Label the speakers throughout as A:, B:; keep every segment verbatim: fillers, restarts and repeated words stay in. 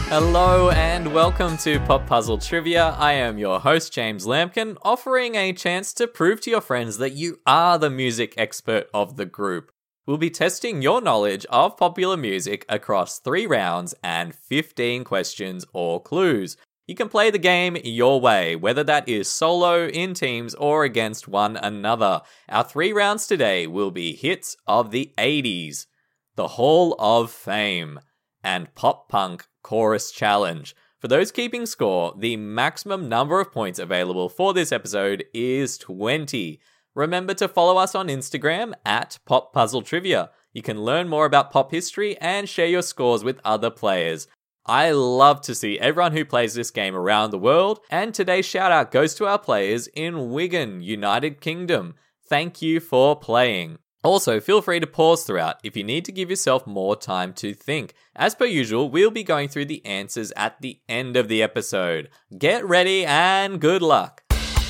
A: Hello and welcome to Pop Puzzle Trivia. I am your host, James Lampkin, offering a chance to prove to your friends that you are the music expert of the group. We'll be testing your knowledge of popular music across three rounds and fifteen questions or clues. You can play the game your way, whether that is solo, in teams, or against one another. Our three rounds today will be hits of the eighties, the Hall of Fame, and Pop Punk Chorus Challenge. For those keeping score, the maximum number of points available for this episode is twenty. Remember to follow us on Instagram at Pop Puzzle Trivia. You can learn more about pop history and share your scores with other players. I love to see everyone who plays this game around the world, and today's shout out goes to our players in Wigan, United Kingdom. Thank you for playing. Also, feel free to pause throughout if you need to give yourself more time to think. As per usual, we'll be going through the answers at the end of the episode. Get ready and good luck!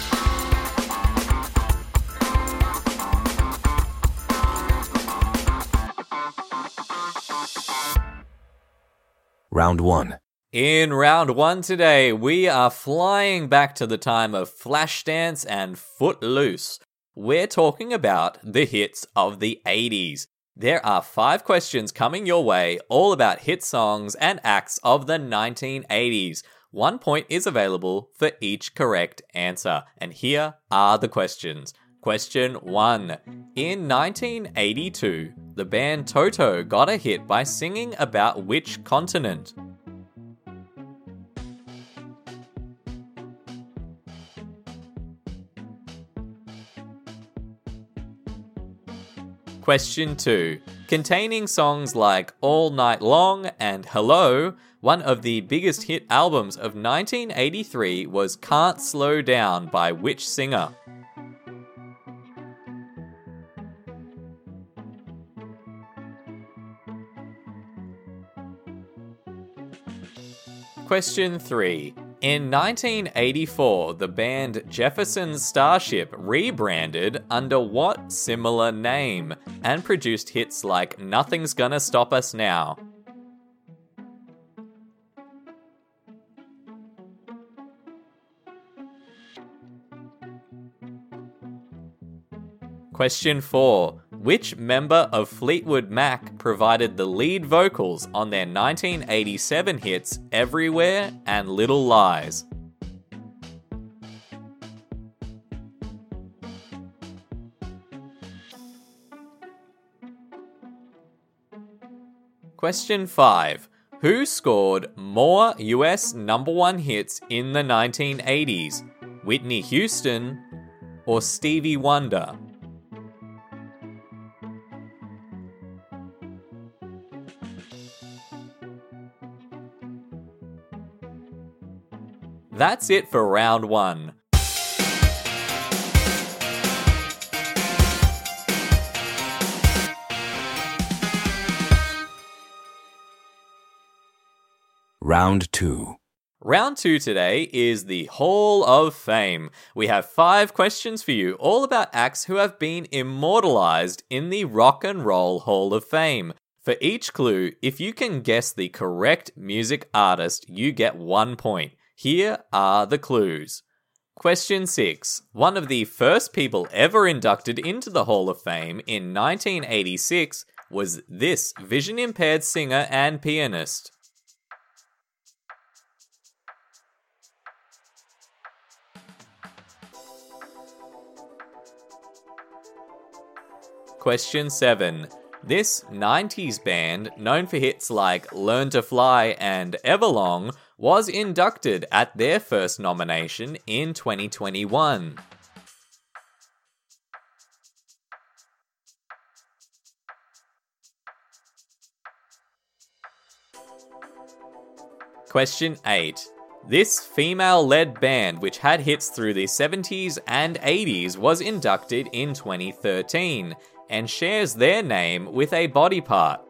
B: Round one.
A: In round one today, we are flying back to the time of Flashdance and Footloose. We're talking about the hits of the eighties. There are five questions coming your way, all about hit songs and acts of the nineteen eighties. One point is available for each correct answer. And here are the questions. Question one. In nineteen eighty-two, the band Toto got a hit by singing about which continent? Question two. Containing songs like All Night Long and Hello, one of the biggest hit albums of nineteen eighty-three was Can't Slow Down by which singer? Question three. In nineteen eighty-four, the band Jefferson Starship rebranded under what similar name and produced hits like Nothing's Gonna Stop Us Now? Question four. Which member of Fleetwood Mac provided the lead vocals on their nineteen eighty-seven hits Everywhere and Little Lies? Question five. Who scored more U S number one hits in the nineteen eighties? Whitney Houston or Stevie Wonder? That's it for round one.
B: Round two.
A: Round two today is the Hall of Fame. We have five questions for you, all about acts who have been immortalized in the Rock and Roll Hall of Fame. For each clue, if you can guess the correct music artist, you get one point. Here are the clues. Question six. One of the first people ever inducted into the Hall of Fame in nineteen eighty-six was this vision-impaired singer and pianist. Question seven. This nineties band, known for hits like Learn to Fly and Everlong, was inducted at their first nomination in twenty twenty-one. Question eight. This female-led band, which had hits through the seventies and eighties, was inducted in twenty thirteen and shares their name with a body part.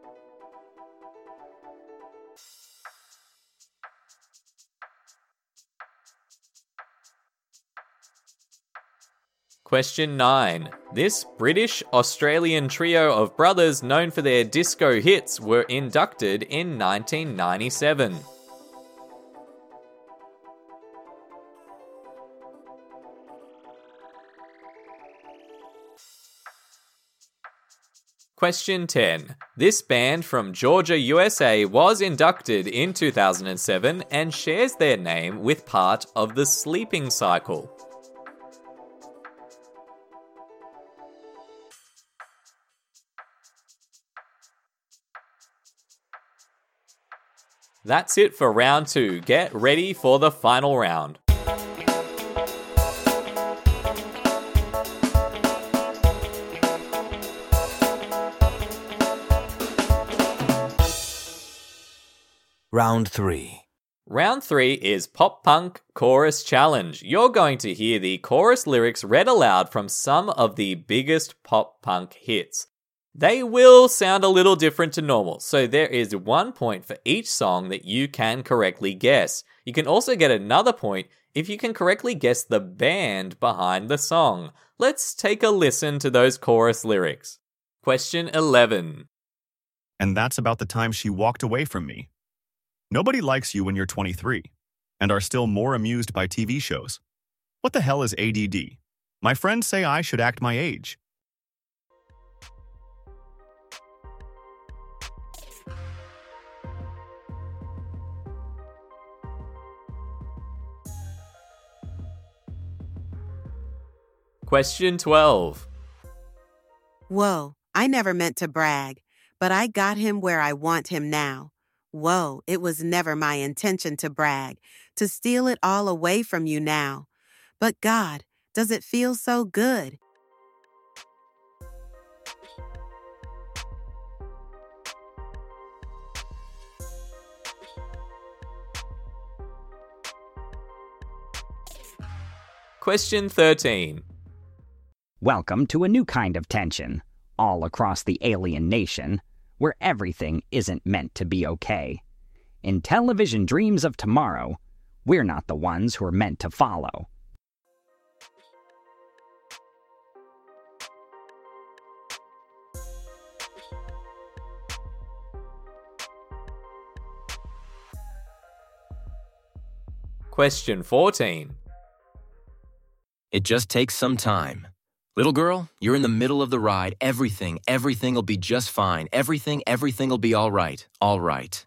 A: Question nine. This British-Australian trio of brothers known for their disco hits were inducted in nineteen ninety-seven. Question ten. This band from Georgia, U S A was inducted in two thousand seven and shares their name with part of the Sleeping Cycle. That's it for round two. Get ready for the final round.
B: Round three.
A: Round three is Pop Punk Chorus Challenge. You're going to hear the chorus lyrics read aloud from some of the biggest pop punk hits. They will sound a little different to normal, so there is one point for each song that you can correctly guess. You can also get another point if you can correctly guess the band behind the song. Let's take a listen to those chorus lyrics. Question eleven.
C: And that's about the time she walked away from me. Nobody likes you when you're twenty-three, and are still more amused by T V shows. What the hell is A D D? My friends say I should act my age.
A: Question twelve.
D: Whoa, I never meant to brag, but I got him where I want him now. Whoa, it was never my intention to brag, to steal it all away from you now. But God, does it feel so good?
A: Question thirteen.
E: Welcome to a new kind of tension, all across the alien nation, where everything isn't meant to be okay. In television dreams of tomorrow, we're not the ones who are meant to follow.
A: Question fourteen.
B: It just takes some time. Little girl, you're in the middle of the ride. Everything, everything will be just fine. Everything, everything will be all right. All right.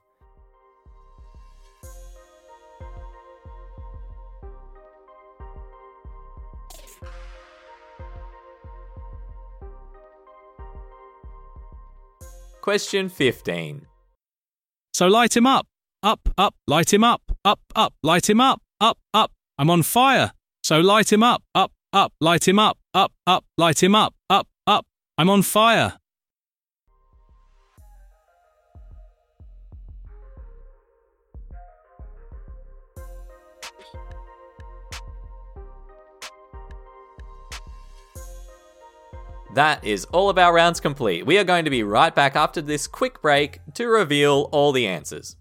A: Question fifteen.
F: So light him up. Up, up, light him up. Up, up, light him up. Up, up, I'm on fire. So light him up. Up, up, light him up. Up, up, light him up. Up, up, I'm on fire.
A: That is all of our rounds complete. We are going to be right back after this quick break to reveal all the answers.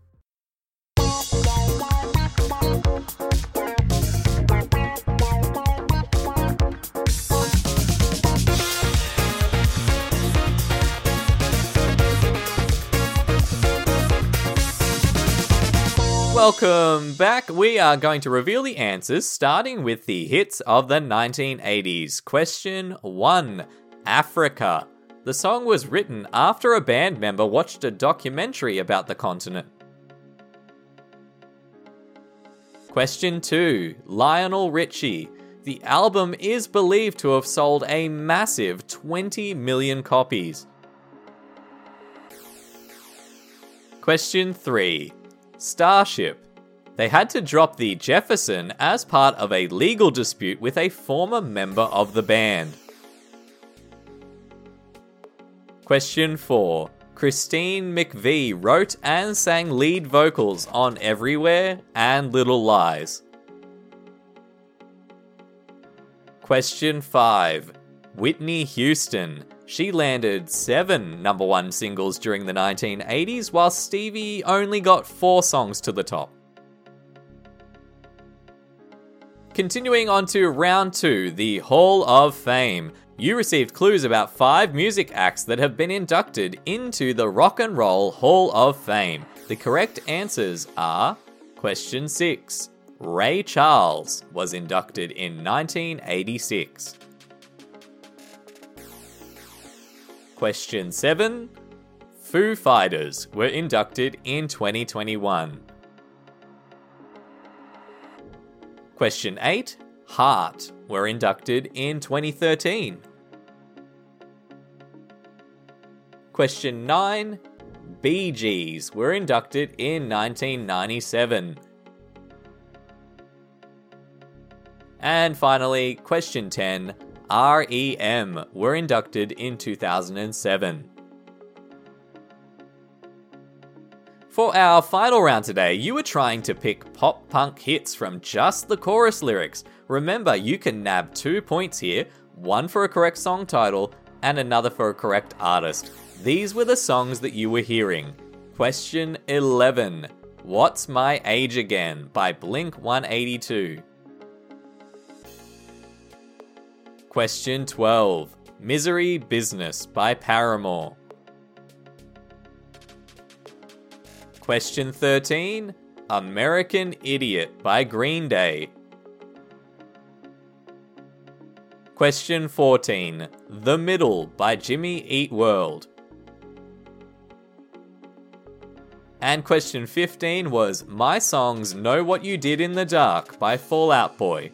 A: Welcome back. We are going to reveal the answers, starting with the hits of the nineteen eighties. Question one. Africa. The song was written after a band member watched a documentary about the continent. Question two. Lionel Richie. The album is believed to have sold a massive twenty million copies. Question three. Starship. They had to drop the Jefferson as part of a legal dispute with a former member of the band. Question four. Christine McVie wrote and sang lead vocals on Everywhere and Little Lies. Question five. Whitney Houston. She landed seven number one singles during the nineteen eighties, while Stevie only got four songs to the top. Continuing on to round two, the Hall of Fame. You received clues about five music acts that have been inducted into the Rock and Roll Hall of Fame. The correct answers are question six. Ray Charles was inducted in nineteen eighty-six. Question seven. Foo Fighters were inducted in twenty twenty-one. Question eight. Heart were inducted in twenty thirteen. Question nine. Bee Gees were inducted in nineteen ninety-seven. And finally, question ten. R E M were inducted in two thousand seven. For our final round today, you were trying to pick pop punk hits from just the chorus lyrics. Remember, you can nab two points here, one for a correct song title and another for a correct artist. These were the songs that you were hearing. Question eleven. What's My Age Again by Blink one eighty-two. Question twelve. Misery Business by Paramore. Question thirteen. American Idiot by Green Day. Question fourteen. The Middle by Jimmy Eat World. And question fifteen was My Songs Know What You Did in the Dark by Fall Out Boy.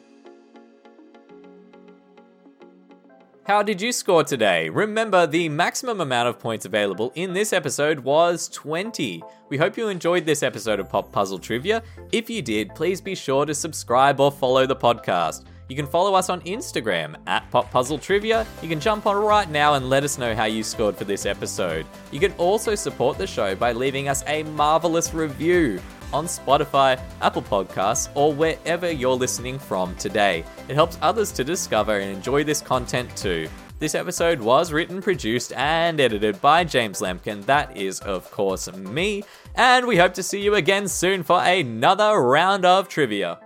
A: How did you score today? Remember, the maximum amount of points available in this episode was twenty. We hope you enjoyed this episode of Pop Puzzle Trivia. If you did, please be sure to subscribe or follow the podcast. You can follow us on Instagram at Pop Puzzle Trivia. You can jump on right now and let us know how you scored for this episode. You can also support the show by leaving us a marvelous review on Spotify, Apple Podcasts, or wherever you're listening from today. It helps others to discover and enjoy this content too. This episode was written, produced, and edited by James Lampkin. That is, of course, me. And we hope to see you again soon for another round of trivia.